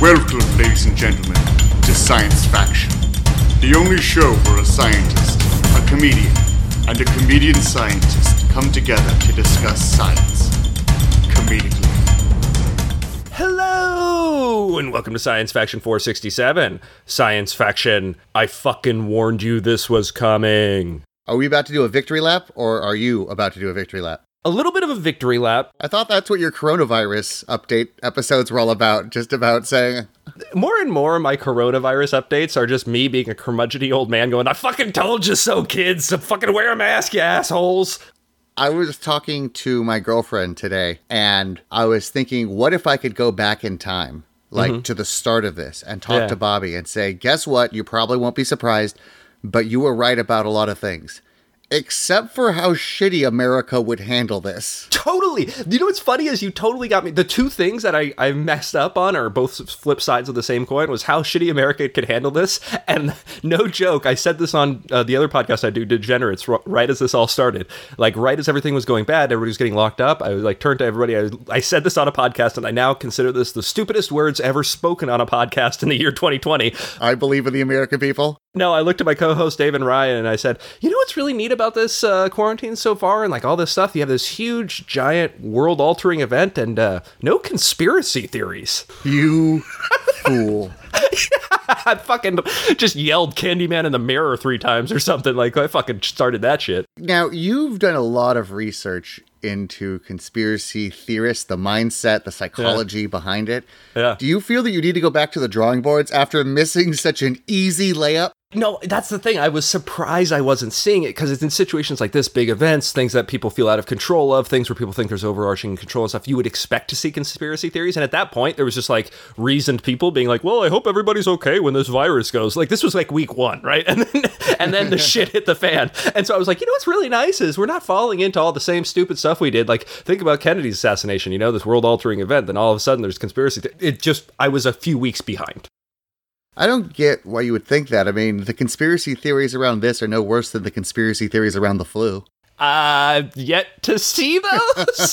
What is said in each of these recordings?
Welcome, ladies and gentlemen, to Science Faction, the only show where a scientist, a comedian, and a comedian scientist come together to discuss science comedically. Hello, and welcome to Science Faction 467. Science Faction, I fucking warned you this was coming. Are we about to do a victory lap, or are you about to do a victory lap? A little bit of a victory lap. I thought that's what your coronavirus update episodes were all about, just about saying... More and more my coronavirus updates are just me being a curmudgeony old man going, I fucking told you so, kids, so fucking wear a mask, you assholes. I was talking to my girlfriend today, and I was thinking, what if I could go back in time, like to the start of this, and talk to Bobby and say, guess what, you probably won't be surprised, but you were right about a lot of things. Except for how shitty America would handle this. Totally. You know what's funny is you totally got me. The two things that I messed up on are both flip sides of the same coin, was how shitty America could handle this. And no joke, I said this on the other podcast I do, Degenerates, right as this all started. Like, right as everything was going bad, everybody was getting locked up. I like turned to everybody. I said this on a podcast, and I now consider this the stupidest words ever spoken on a podcast in the year 2020. I believe in the American people. No, I looked at my co-host, Dave and Ryan, and I said, you know what's really neat about this quarantine so far and like all this stuff? You have this huge, giant, world-altering event and no conspiracy theories. You fool. I fucking just yelled Candyman in the mirror 3 times or something. Like, I fucking started that shit. Now, you've done a lot of research into conspiracy theorists, the mindset, the psychology behind it. Yeah. Do you feel that you need to go back to the drawing boards after missing such an easy layup? No, that's the thing. I was surprised I wasn't seeing it because it's in situations like this, big events, things that people feel out of control of, things where people think there's overarching control and stuff. You would expect to see conspiracy theories. And at that point, there was just like reasoned people being like, well, I hope everybody's okay when this virus goes. Like, this was like week 1, right? And then the shit hit the fan. And so I was like, you know what's really nice is we're not falling into all the same stupid stuff we did. Like, think about Kennedy's assassination, you know, this world-altering event. Then all of a sudden there's conspiracy. I was a few weeks behind. I don't get why you would think that. I mean, the conspiracy theories around this are no worse than the conspiracy theories around the flu. Yet to see those?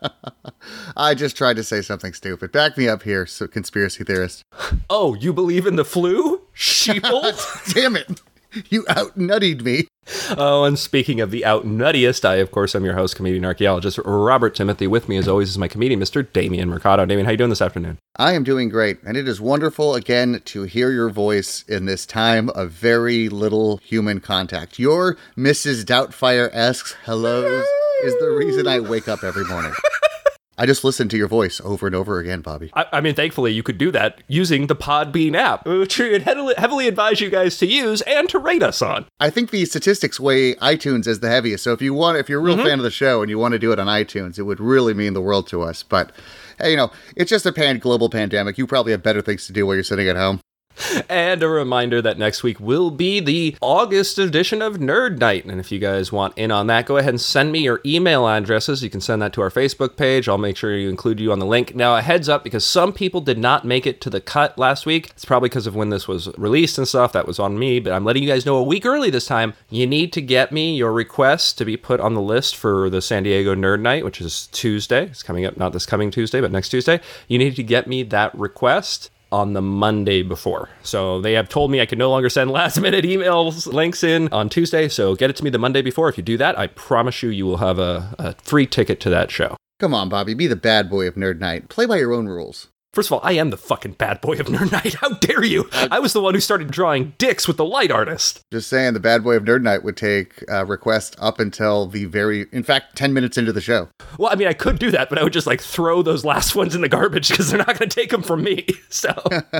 I just tried to say something stupid. Back me up here, so conspiracy theorist. Oh, you believe in the flu? Sheeple? Damn it. You out-nuttied me. Oh, and speaking of the out-nuttiest, I, of course, am your host, comedian archaeologist Robert Timothy. With me, as always, is my comedian, Mr. Damien Mercado. Damien, how you doing this afternoon? I am doing great, and it is wonderful, again, to hear your voice in this time of very little human contact. Your Mrs. Doubtfire-esque hellos is the reason I wake up every morning. I just listen to your voice over and over again, Bobby. I mean, thankfully, you could do that using the Podbean app, which I'd heavily advise you guys to use and to rate us on. I think the statistics weigh iTunes as the heaviest. So if you're a real fan of the show and you want to do it on iTunes, it would really mean the world to us. But, hey, you know, it's just a global pandemic. You probably have better things to do while you're sitting at home. And a reminder that next week will be the August edition of Nerd Night. And if you guys want in on that, go ahead and send me your email addresses. You can send that to our Facebook page. I'll make sure you include you on the link. Now, a heads up, because some people did not make it to the cut last week. It's probably because of when this was released and stuff. That was on me. But I'm letting you guys know a week early this time. You need to get me your request to be put on the list for the San Diego Nerd Night, which is Tuesday. It's coming up, not this coming Tuesday, but next Tuesday. You need to get me that request on the Monday before. So they have told me I can no longer send last minute emails links in on Tuesday. So get it to me the Monday before. If you do that, I promise you will have a free ticket to that show. Come on, Bobby, be the bad boy of Nerd Night. Play by your own rules. First of all, I am the fucking bad boy of Nerd Night. How dare you? I was the one who started drawing dicks with the light artist. Just saying, the bad boy of Nerd Night would take requests up until in fact, 10 minutes into the show. Well, I mean, I could do that, but I would just like throw those last ones in the garbage because they're not going to take them from me. So,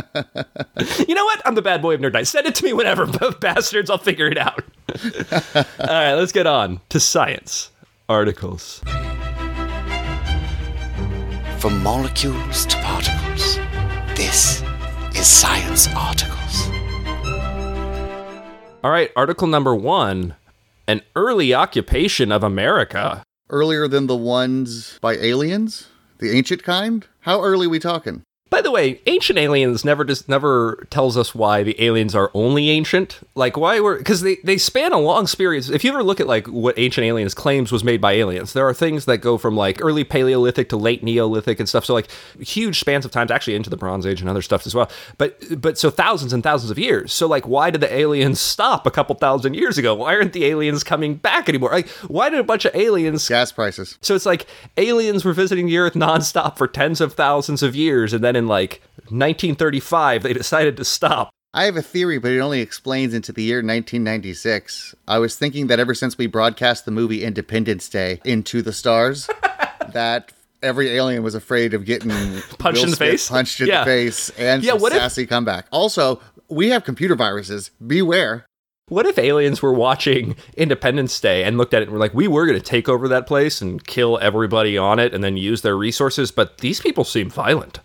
you know what? I'm the bad boy of Nerd Night. Send it to me whenever, bastards. I'll figure it out. All right, let's get on to science articles. From molecules to particles, this is Science Articles. All right, article number 1, an early occupation of America. Earlier than the ones by aliens? The ancient kind? How early are we talking? By the way, Ancient Aliens never tells us why the aliens are only ancient. Like, why were... Because they span a long period. If you ever look at, like, what Ancient Aliens claims was made by aliens, there are things that go from, like, early Paleolithic to late Neolithic and stuff. So, like, huge spans of times, actually into the Bronze Age and other stuff as well. But so thousands and thousands of years. So, like, why did the aliens stop a couple thousand years ago? Why aren't the aliens coming back anymore? Like, why did a bunch of aliens... Gas prices. So it's like aliens were visiting the Earth nonstop for tens of thousands of years, and then in like 1935, they decided to stop. I have a theory, but it only explains into the year 1996. I was thinking that ever since we broadcast the movie Independence Day into the stars, that every alien was afraid of getting punched in the face, punched in the face, and some sassy comeback. Also, we have computer viruses. Beware. What if aliens were watching Independence Day and looked at it and were like, we were going to take over that place and kill everybody on it and then use their resources, but these people seem violent.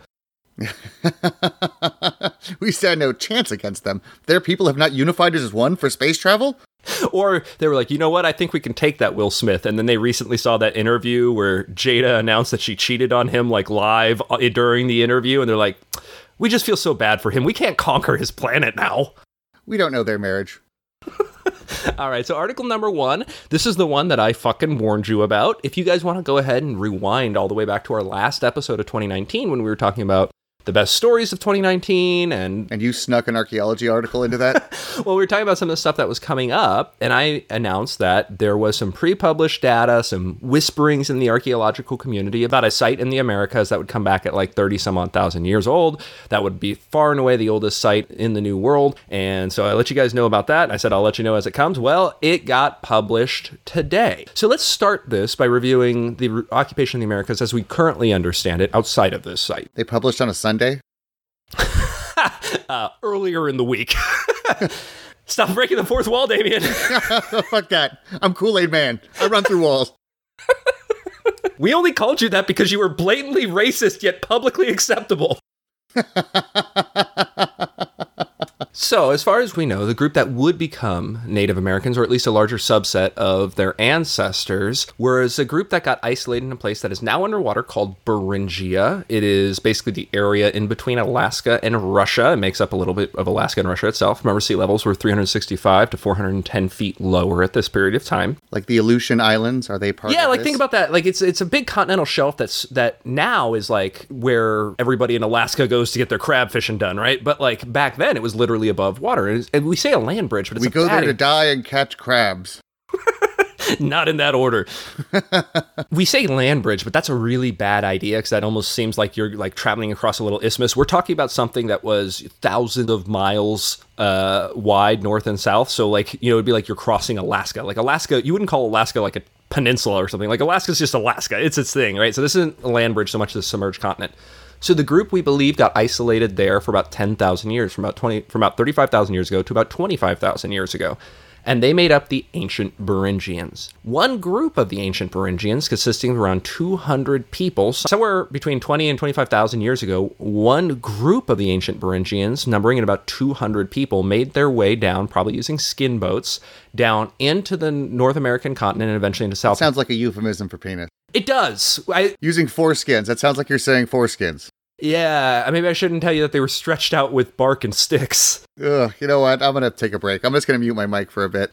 We stand no chance against them. Their people have not unified as one for space travel? Or they were like, you know what, I think we can take that Will Smith. And then they recently saw that interview where Jada announced that she cheated on him like live during the interview. And they're like, we just feel so bad for him. We can't conquer his planet now. We don't know their marriage. All right, so article number 1, this is the one that I fucking warned you about. If you guys want to go ahead and rewind all the way back to our last episode of 2019 when we were talking about the best stories of 2019 and you snuck an archaeology article into that? Well, we were talking about some of the stuff that was coming up, and I announced that there was some pre-published data, some whisperings in the archaeological community about a site in the Americas that would come back at like 30-some-odd thousand years old. That would be far and away the oldest site in the New World, and so I let you guys know about that. I said I'll let you know as it comes. Well, it got published today. So let's start this by reviewing the occupation of the Americas as we currently understand it outside of this site. They published on a Sunday? Earlier in the week. Stop breaking the fourth wall, Damien. Fuck that. I'm Kool-Aid Man. I run through walls. We only called you that because you were blatantly racist yet publicly acceptable. So, as far as we know, the group that would become Native Americans, or at least a larger subset of their ancestors, was a group that got isolated in a place that is now underwater called Beringia. It is basically the area in between Alaska and Russia. It makes up a little bit of Alaska and Russia itself. Remember, sea levels were 365 to 410 feet lower at this period of time. Like the Aleutian Islands, are they part of this? Yeah, like think about that. Like it's a big continental shelf that now is like where everybody in Alaska goes to get their crab fishing done, right? But like back then, it was literally above water. And we say a land bridge, but it's we go there to die and catch crabs. Not in that order. We say land bridge, but that's a really bad idea because that almost seems like you're like traveling across a little isthmus. We're talking about something that was thousands of miles wide north and south. So like, you know, it'd be like you're crossing Alaska. Like Alaska, you wouldn't call Alaska like a peninsula or something. Like Alaska's just Alaska. It's its thing, right? So this isn't a land bridge so much as a submerged continent. So the group, we believe, got isolated there for about 10,000 years, from about 35,000 years ago to about 25,000 years ago. And they made up the ancient Beringians. One group of the ancient Beringians, consisting of around 200 people, somewhere between 20 and 25,000 years ago, one group of the ancient Beringians, numbering at about 200 people, made their way down, probably using skin boats, down into the North American continent and eventually into South. Sounds like a euphemism for penis. It does. Using foreskins. That sounds like you're saying foreskins. Yeah, maybe I shouldn't tell you that they were stretched out with bark and sticks. Ugh, you know what? I'm going to take a break. I'm just going to mute my mic for a bit.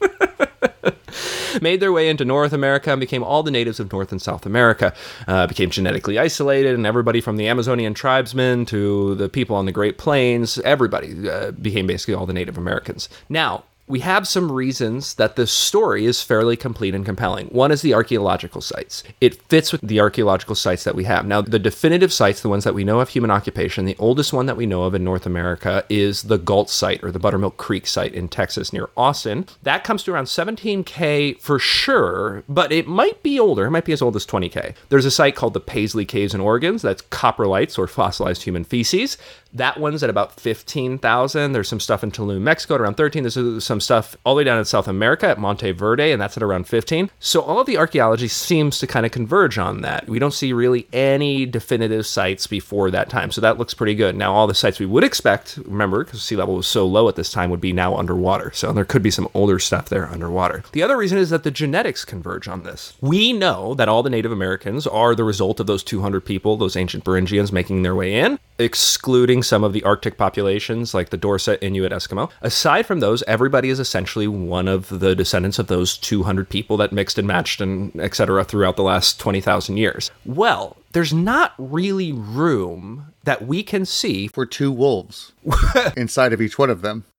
Made their way into North America and became all the natives of North and South America. Became genetically isolated, and everybody from the Amazonian tribesmen to the people on the Great Plains, everybody became basically all the Native Americans. Now, we have some reasons that this story is fairly complete and compelling. One is the archaeological sites. It fits with the archaeological sites that we have. Now, the definitive sites, the ones that we know of human occupation, the oldest one that we know of in North America is the Galt site, or the Buttermilk Creek site in Texas near Austin. That comes to around 17K for sure, but it might be older. It might be as old as 20K. There's a site called the Paisley Caves in Oregon. That's coprolites, or fossilized human feces. That one's at about 15,000. There's some stuff in Tulum, Mexico at around 13. There's some stuff all the way down in South America at Monte Verde, and that's at around 15. So all of the archaeology seems to kind of converge on that. We don't see really any definitive sites before that time, so that looks pretty good. Now, all the sites we would expect, remember, because sea level was so low at this time, would be now underwater. So there could be some older stuff there underwater. The other reason is that the genetics converge on this. We know that all the Native Americans are the result of those 200 people, those ancient Beringians making their way in. excluding some of the Arctic populations like the Dorset, Inuit, Eskimo. Aside from those, everybody is essentially one of the descendants of those 200 people that mixed and matched and et cetera throughout the last 20,000 years. Well, there's not really room that we can see for 2 wolves inside of each one of them.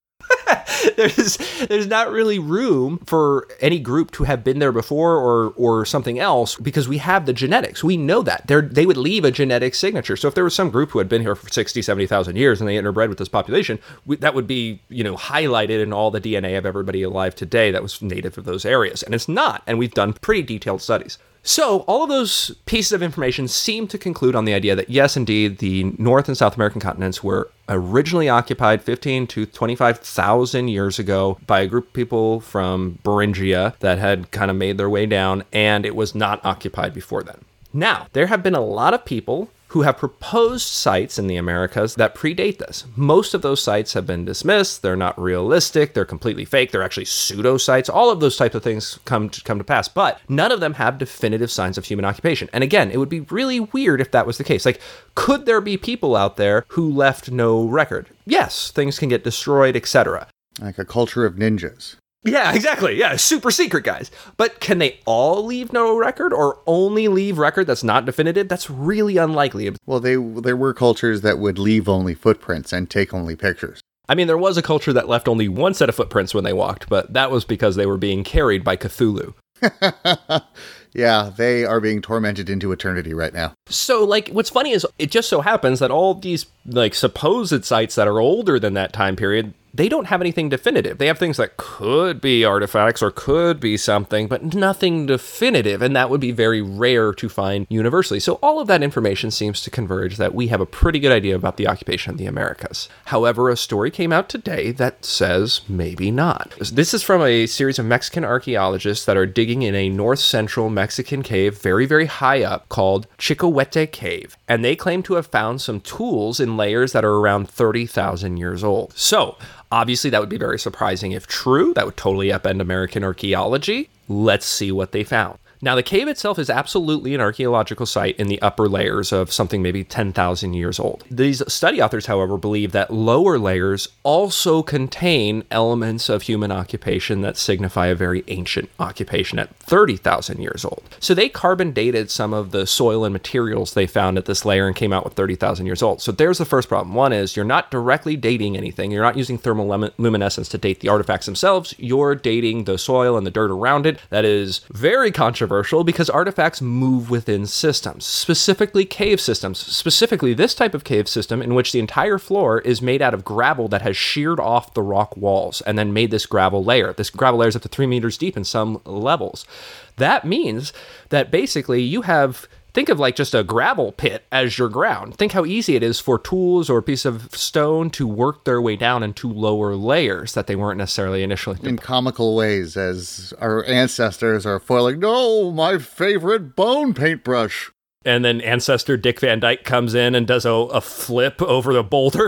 There's not really room for any group to have been there before or something else, because we have the genetics. We know that. They would leave a genetic signature. So if there was some group who had been here for 60, 70,000 years and they interbred with this population, that would be, highlighted in all the DNA of everybody alive today that was native of those areas. And it's not. And we've done pretty detailed studies. So all of those pieces of information seem to conclude on the idea that, yes, indeed, the North and South American continents were originally occupied 15 to 25,000 years ago by a group of people from Beringia that had kind of made their way down, and it was not occupied before then. Now, there have been a lot of people who have proposed sites in the Americas that predate this. Most of those sites have been dismissed. They're not realistic. They're completely fake. They're actually pseudo-sites. All of those types of things come to pass, but none of them have definitive signs of human occupation. And again, it would be really weird if that was the case. Like, could there be people out there who left no record? Yes, things can get destroyed, etc. Like a culture of ninjas. Yeah, exactly. Yeah, super secret guys. But can they all leave no record or only leave record that's not definitive? That's really unlikely. Well, there were cultures that would leave only footprints and take only pictures. I mean, there was a culture that left only one set of footprints when they walked, but that was because they were being carried by Cthulhu. Yeah, they are being tormented into eternity right now. So, what's funny is it just so happens that all these, supposed sites that are older than that time period, they don't have anything definitive. They have things that could be artifacts or could be something, but nothing definitive, and that would be very rare to find universally. So all of that information seems to converge that we have a pretty good idea about the occupation of the Americas. However, a story came out today that says maybe not. This is from a series of Mexican archaeologists that are digging in a north-central Mexican cave very, very high up called Chicohuete Cave, and they claim to have found some tools in layers that are around 30,000 years old. So, obviously, that would be very surprising if true. That would totally upend American archaeology. Let's see what they found. Now, the cave itself is absolutely an archaeological site in the upper layers of something maybe 10,000 years old. These study authors, however, believe that lower layers also contain elements of human occupation that signify a very ancient occupation at 30,000 years old. So they carbon dated some of the soil and materials they found at this layer and came out with 30,000 years old. So there's the first problem. One is you're not directly dating anything. You're not using thermoluminescence to date the artifacts themselves. You're dating the soil and the dirt around it. That is very controversial because artifacts move within systems, specifically cave systems, specifically this type of cave system in which the entire floor is made out of gravel that has sheared off the rock walls and then made this gravel layer. This gravel layer is up to 3 meters deep in some levels. That means that basically you have... Think of just a gravel pit as your ground. Think how easy it is for tools or a piece of stone to work their way down into lower layers that they weren't necessarily initially. In comical ways, as our ancestors are foiling, no, my favorite bone paintbrush. And then ancestor Dick Van Dyke comes in and does a flip over the boulder.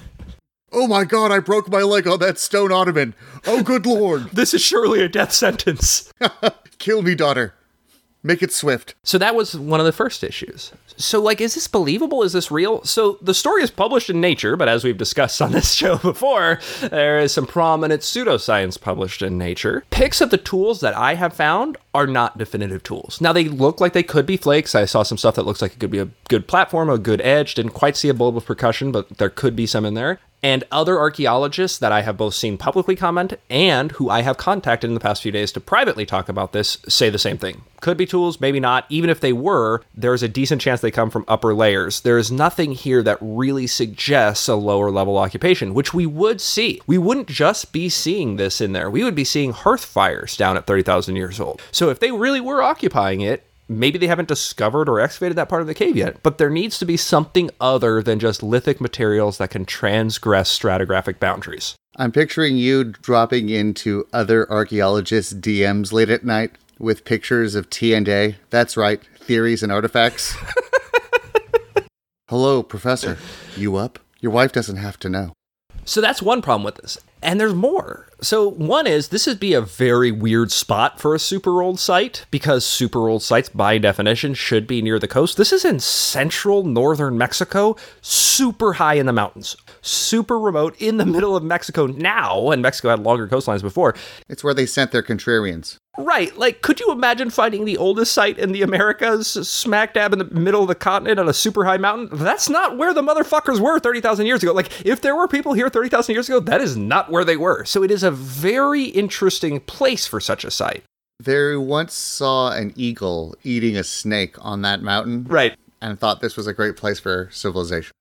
Oh my god, I broke my leg on that stone ottoman. Oh, good lord. This is surely a death sentence. Kill me, daughter. Make it swift. So that was one of the first issues. So, is this believable? Is this real? So the story is published in Nature, but as we've discussed on this show before, there is some prominent pseudoscience published in Nature. Pics of the tools that I have found are not definitive tools. Now, they look like they could be flakes. I saw some stuff that looks like it could be a good platform, a good edge. Didn't quite see a bulb of percussion, but there could be some in there. And other archaeologists that I have both seen publicly comment and who I have contacted in the past few days to privately talk about this say the same thing. Could be tools, maybe not. Even if they were, there's a decent chance they come from upper layers. There is nothing here that really suggests a lower level occupation, which we would see. We wouldn't just be seeing this in there. We would be seeing hearth fires down at 30,000 years old. So if they really were occupying it, maybe they haven't discovered or excavated that part of the cave yet, but there needs to be something other than just lithic materials that can transgress stratigraphic boundaries. I'm picturing you dropping into other archaeologists' DMs late at night with pictures of T&A. That's right, theories and artifacts. Hello, Professor. You up? Your wife doesn't have to know. So that's one problem with this. And there's more. So one is, this would be a very weird spot for a super old site, because super old sites, by definition, should be near the coast. This is in central northern Mexico, super high in the mountains, super remote in the middle of Mexico now, and Mexico had longer coastlines before. It's where they sent their contrarians. Right, like, could you imagine finding the oldest site in the Americas smack dab in the middle of the continent on a super high mountain? That's not where the motherfuckers were 30,000 years ago. Like, if there were people here 30,000 years ago, that is not where they were. So it is a very interesting place for such a site. They once saw an eagle eating a snake on that mountain. Right. And thought this was a great place for civilization.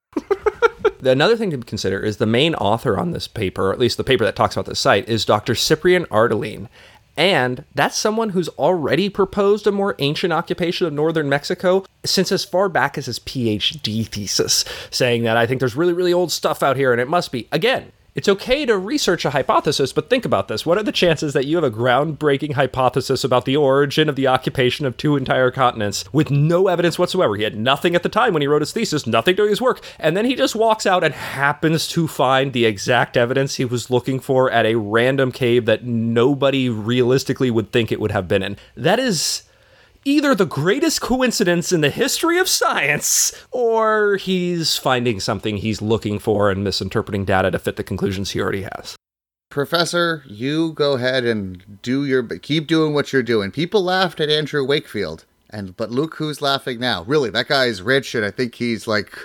Another thing to consider is the main author on this paper, or at least the paper that talks about this site, is Dr. Cyprian Ardelin. And that's someone who's already proposed a more ancient occupation of northern Mexico since as far back as his PhD thesis, saying that I think there's really, really old stuff out here and it must be. Again, it's okay to research a hypothesis, but think about this. What are the chances that you have a groundbreaking hypothesis about the origin of the occupation of two entire continents with no evidence whatsoever? He had nothing at the time when he wrote his thesis, nothing doing his work, and then he just walks out and happens to find the exact evidence he was looking for at a random cave that nobody realistically would think it would have been in. That is either the greatest coincidence in the history of science, or he's finding something he's looking for and misinterpreting data to fit the conclusions he already has. Professor, you go ahead and keep doing what you're doing. People laughed at Andrew Wakefield, but look who's laughing now. Really, that guy's rich, and I think he's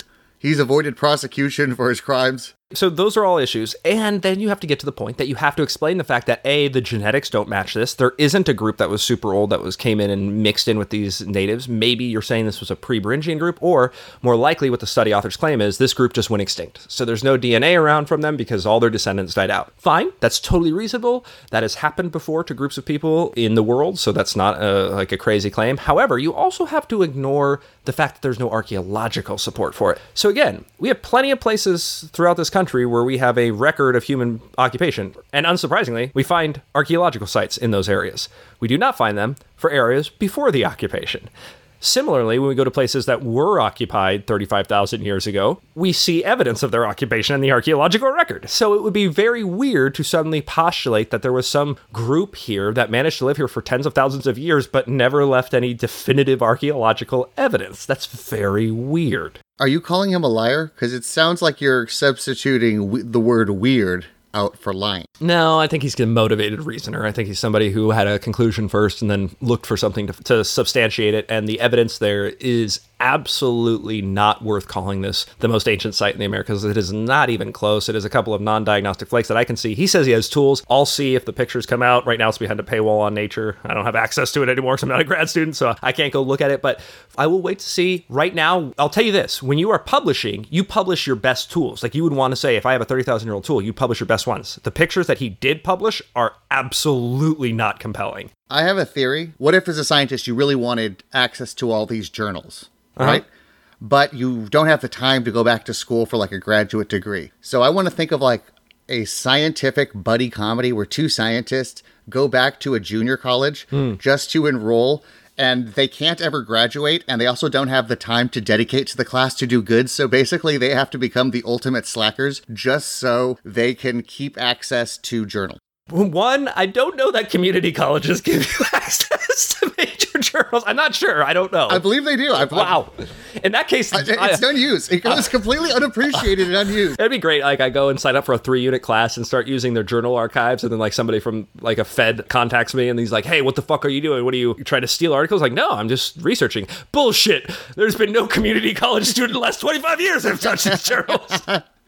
avoided prosecution for his crimes. So those are all issues. And then you have to get to the point that you have to explain the fact that, A, the genetics don't match this. There isn't a group that was super old that came in and mixed in with these natives. Maybe you're saying this was a pre-Beringian group, or more likely what the study authors claim is this group just went extinct. So there's no DNA around from them because all their descendants died out. Fine. That's totally reasonable. That has happened before to groups of people in the world. So that's not a crazy claim. However, you also have to ignore the fact that there's no archaeological support for it. So again, we have plenty of places throughout this country where we have a record of human occupation. And unsurprisingly, we find archaeological sites in those areas. We do not find them for areas before the occupation. Similarly, when we go to places that were occupied 35,000 years ago, we see evidence of their occupation in the archaeological record. So it would be very weird to suddenly postulate that there was some group here that managed to live here for tens of thousands of years, but never left any definitive archaeological evidence. That's very weird. Are you calling him a liar? Because it sounds like you're substituting the word weird out for lying. No, I think he's a motivated reasoner. I think he's somebody who had a conclusion first and then looked for something to substantiate it. And the evidence there is absolutely not worth calling this the most ancient site in the Americas. It is not even close. It is a couple of non-diagnostic flakes that I can see. He says he has tools. I'll see if the pictures come out. Right now it's behind a paywall on Nature. I don't have access to it anymore because I'm not a grad student, so I can't go look at it. But I will wait to see. Right now, I'll tell you this. When you are publishing, you publish your best tools. Like you would want to say, if I have a 30,000-year-old tool, you publish your best ones. The pictures that he did publish are absolutely not compelling. I have a theory. What if, as a scientist, you really wanted access to all these journals, right? But you don't have the time to go back to school for like a graduate degree. So I want to think of like a scientific buddy comedy where two scientists go back to a junior college just to enroll, and they can't ever graduate, and they also don't have the time to dedicate to the class to do good. So basically they have to become the ultimate slackers just so they can keep access to journals. One, I don't know that community colleges give you access to major journals. I'm not sure. I don't know. I believe they do. Wow. In that case, it's unused. It goes completely unappreciated and unused. It'd be great. Like I go and sign up for a 3-unit class and start using their journal archives, and then like somebody from like a Fed contacts me and he's like, "Hey, what the fuck are you doing? What are you trying to steal articles?" Like, no, I'm just researching. Bullshit. There's been no community college student in the last 25 years that have touched these journals.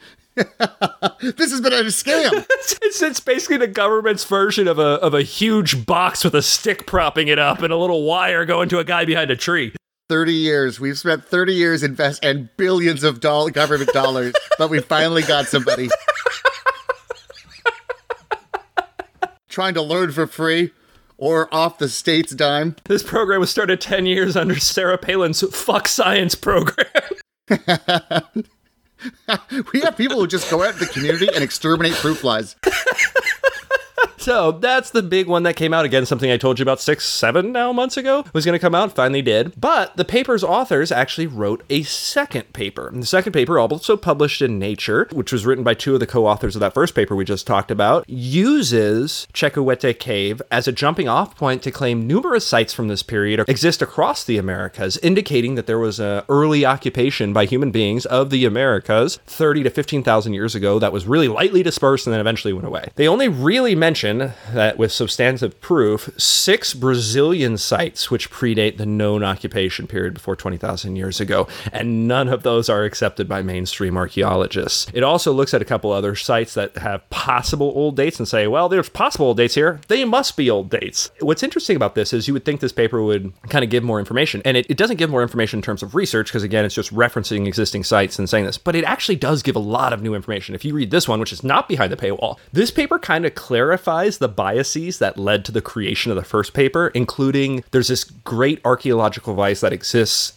This has been a scam. It's basically the government's version of a huge box with a stick propping it up and a little wire going to a guy behind a tree. 30 years. We've spent 30 years and billions of government dollars, but we finally got somebody trying to learn for free or off the state's dime. This program was started 10 years under Sarah Palin's Fuck Science program. We have people who just go out in the community and exterminate fruit flies. So that's the big one that came out. Again, something I told you about 6-7 months ago was going to come out, finally did. But the paper's authors actually wrote a second paper. And the second paper, also published in Nature, which was written by two of the co-authors of that first paper we just talked about, uses Chequewete Cave as a jumping off point to claim numerous sites from this period exist across the Americas, indicating that there was an early occupation by human beings of the Americas 30 to 15,000 years ago that was really lightly dispersed and then eventually went away. They only really mention that with substantive proof, 6 Brazilian sites which predate the known occupation period before 20,000 years ago, and none of those are accepted by mainstream archaeologists. It also looks at a couple other sites that have possible old dates and say, well, there's possible old dates here. They must be old dates. What's interesting about this is you would think this paper would kind of give more information, and it doesn't give more information in terms of research because, again, it's just referencing existing sites and saying this, but it actually does give a lot of new information. If you read this one, which is not behind the paywall, this paper kind of clarifies the biases that led to the creation of the first paper, including there's this great archaeological vice that exists.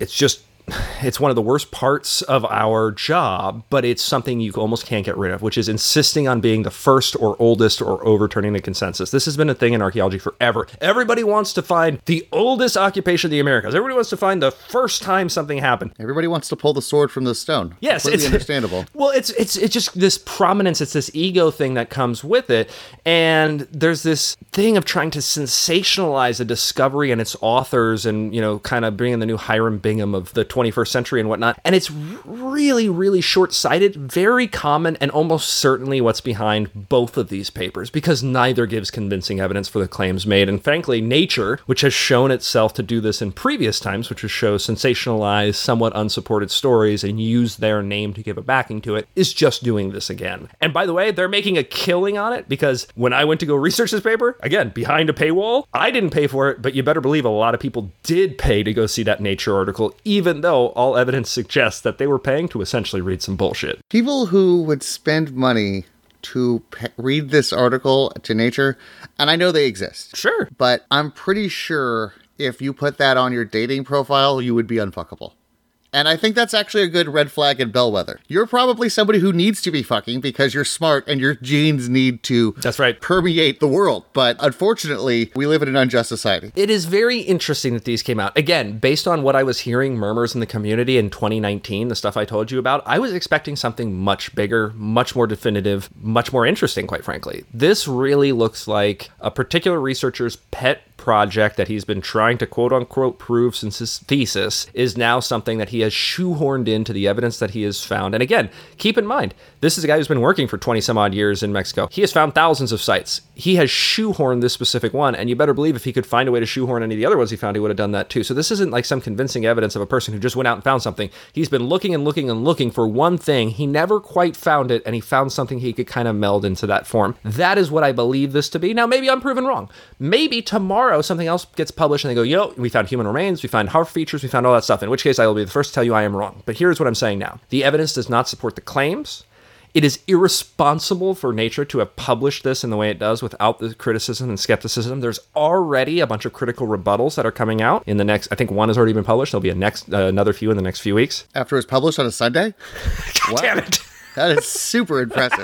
It's one of the worst parts of our job, but it's something you almost can't get rid of, which is insisting on being the first or oldest or overturning the consensus. This has been a thing in archaeology forever. Everybody wants to find the oldest occupation of the Americas. Everybody wants to find the first time something happened. Everybody wants to pull the sword from the stone. Yes, it's understandable. Well, it's just this prominence. It's this ego thing that comes with it, and there's this thing of trying to sensationalize a discovery and its authors, and kind of bring in the new Hiram Bingham of the 21st century and whatnot. And it's really, really short-sighted, very common, and almost certainly what's behind both of these papers, because neither gives convincing evidence for the claims made. And frankly, Nature, which has shown itself to do this in previous times, which is show sensationalized, somewhat unsupported stories and use their name to give a backing to it, is just doing this again. And by the way, they're making a killing on it, because when I went to go research this paper, again, behind a paywall, I didn't pay for it, but you better believe a lot of people did pay to go see that Nature article, even though all evidence suggests that they were paying to essentially read some bullshit. People who would spend money to read this article to Nature, and I know they exist. Sure. But I'm pretty sure if you put that on your dating profile, you would be unfuckable. And I think that's actually a good red flag and bellwether. You're probably somebody who needs to be fucking because you're smart and your genes need to permeate the world. But unfortunately, we live in an unjust society. It is very interesting that these came out. Again, based on what I was hearing murmurs in the community in 2019, the stuff I told you about, I was expecting something much bigger, much more definitive, much more interesting, quite frankly. This really looks like a particular researcher's pet project that he's been trying to quote-unquote prove since his thesis is now something that he has shoehorned into the evidence that he has found. And again, keep in mind, this is a guy who's been working for 20-some-odd years in Mexico. He has found thousands of sites. He has shoehorned this specific one, and you better believe if he could find a way to shoehorn any of the other ones he found, he would have done that too. So this isn't like some convincing evidence of a person who just went out and found something. He's been looking and looking and looking for one thing. He never quite found it, and he found something he could kind of meld into that form. That is what I believe this to be. Now, maybe I'm proven wrong. Maybe tomorrow something else gets published and they go, we found human remains, we found harp features, we found all that stuff, in which case I will be the first to tell you I am wrong. But here's what I'm saying now. The evidence does not support the claims. It is irresponsible for Nature to have published this in the way it does without the criticism and skepticism. There's already a bunch of critical rebuttals that are coming out in the next, I think one has already been published. There'll be another few in the next few weeks. After it was published on a Sunday? God damn it. That is super impressive.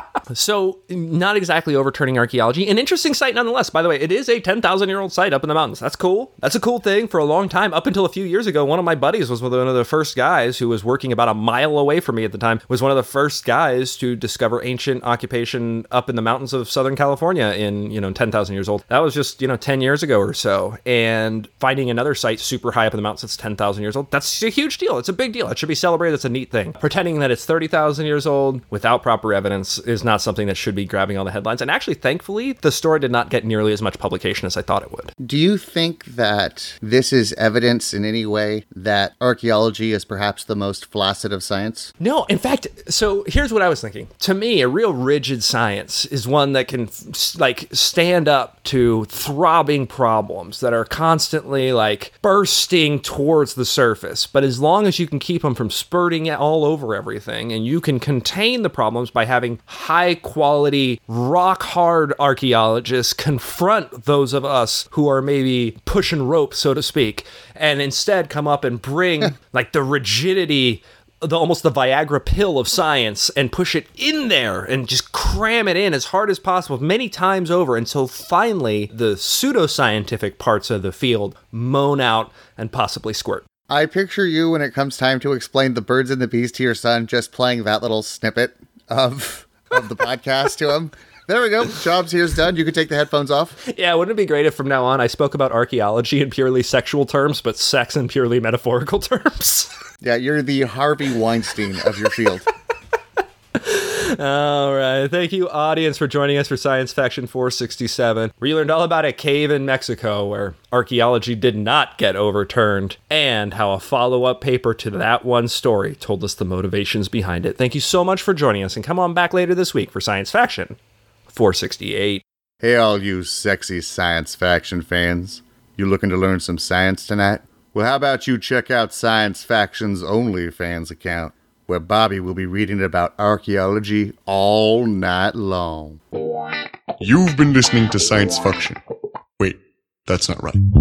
So, not exactly overturning archaeology. An interesting site nonetheless. By the way, it is a 10,000-year-old site up in the mountains. That's cool. That's a cool thing for a long time. Up until a few years ago, one of my buddies was one of the first guys who was working about a mile away from me at the time, was one of the first guys to discover ancient occupation up in the mountains of Southern California in, 10,000 years old. That was just, 10 years ago or so. And finding another site super high up in the mountains that's 10,000 years old, that's a huge deal. It's a big deal. It should be celebrated. It's a neat thing. Pretending that it's 30,000 years old without proper evidence is not something that should be grabbing all the headlines. And actually, thankfully, the story did not get nearly as much publication as I thought it would. Do you think that this is evidence in any way that archaeology is perhaps the most flaccid of science? No, in fact, so here's what I was thinking. To me, a real rigid science is one that can stand up to throbbing problems that are constantly bursting towards the surface. But as long as you can keep them from spurting all over everything, and you can contain the problems by having high quality, rock hard archaeologists confront those of us who are maybe pushing rope, so to speak, and instead come up and bring the rigidity almost the Viagra pill of science and push it in there and just cram it in as hard as possible many times over until finally the pseudoscientific parts of the field moan out and possibly squirt. I picture you when it comes time to explain the birds and the bees to your son, just playing that little snippet of the podcast to him. There we go. Jobs here's done. You can take the headphones off. Yeah, wouldn't it be great if from now on I spoke about archaeology in purely sexual terms, but sex in purely metaphorical terms? Yeah, you're the Harvey Weinstein of your field. All right. Thank you, audience, for joining us for Science Faction 467, where you learned all about a cave in Mexico where archaeology did not get overturned, and how a follow-up paper to that one story told us the motivations behind it. Thank you so much for joining us, and come on back later this week for Science Faction 468. Hey, all you sexy science faction fans. You looking to learn some science tonight? Well, how about you check out Science Faction's OnlyFans account, where Bobby will be reading about archaeology all night long. You've been listening to Science Faction. Wait, that's not right.